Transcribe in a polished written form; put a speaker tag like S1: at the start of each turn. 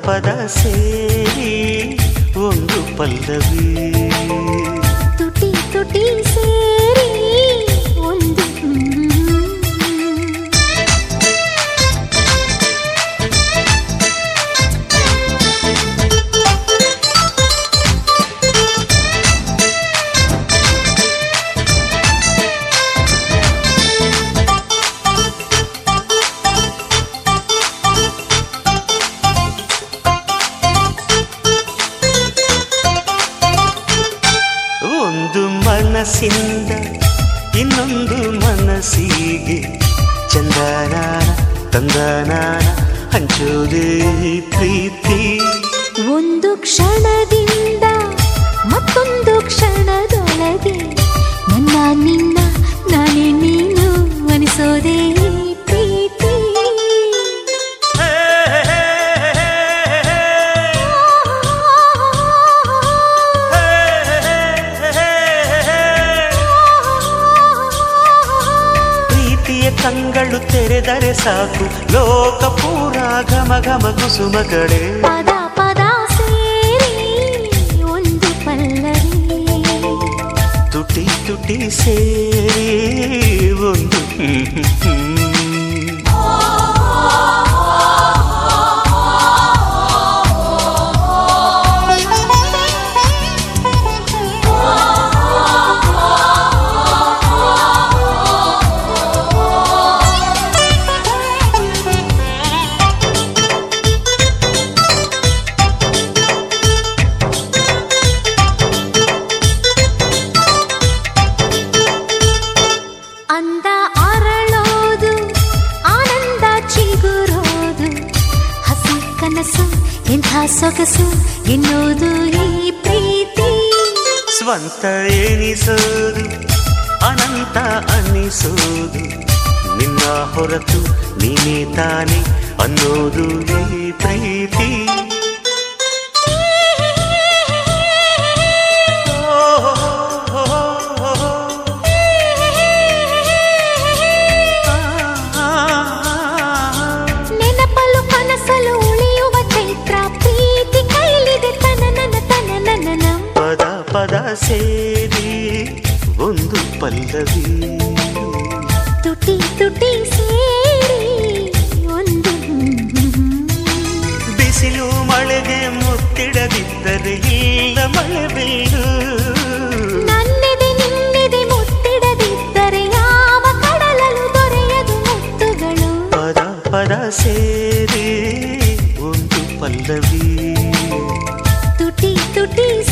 S1: ಪದ ಸೇರಿ ಒಂದು ಪಲ್ಲವಿ
S2: ತುಟಿ ತುಟಿ ಸೇರಿ ಒಂದು
S1: ಮನಸ್ಸಿಂದ ಇನ್ನೊಂದು ಮನಸ್ಸಿಗೆ ಚಂದನ ತಂದನ ಹಂಚೋದೇ ಪ್ರೀತಿ
S2: ಒಂದು ಕ್ಷಣದಿಂದ ಮತ್ತೊಂದು ಕ್ಷಣದೊಳಗೆ ನನ್ನ ನಿನ್ನ ನಾನೇ ನೀನು ಅನಿಸೋದೇ ಪ್ರೀತಿ
S1: ಕಂಗಳು ತೆರೆದರೆ ಸಾಕು ಲೋಕ ಪೂರ ಘಮ ಘಮ ಕುಸುಮ ಕಡೆ
S2: ಪದ ಪದ ಸೇರಿ ಒಂದು ಪಲ್ಲವಿ
S1: ತುಟಿ ತುಟಿ ಸೇರಿ ಒಂದು
S2: ಅಂದ ಅರಳೋದು ಆನಂದ ಚಿಗುರೋದು ಹಸಿ ಕನಸು ಎಂಥ ಸೊಗಸು ಎನ್ನುವುದು ಈ ಪ್ರೀತಿ
S1: ಸ್ವಂತ ಎನಿಸೋದು ಅನಂತ ಅನ್ನಿಸೋದು ನಿನ್ನ ಹೊರತು ನೀನೇ ತಾನೆ ಅನ್ನೋದು ಈ ಪ್ರೀತಿ ಪದ ಸೇರಿ ಒಂದು ಪಲ್ಲವಿ
S2: ತುಟಿ ತುಟಿ ಸೇರಿ ಒಂದು
S1: ಬಿಸಿಲು ಮಳೆಗೆ ಮುತ್ತಿಡದಿದ್ದರೆ ಇಲ್ಲ ಮಳೆ ಬೀಳು
S2: ನನ್ನೆದೆ ನಿನ್ನೆದೆ ಮುತ್ತಿಡದಿದ್ದರೆ ಯಾವ ಕಡಲಲು ದೊರೆಯದು ಮುತ್ತುಗಳು
S1: ಪದ ಪದ ಸೇರಿ ಒಂದು ಪಲ್ಲವಿ
S2: ತುಟಿ ತುಟಿ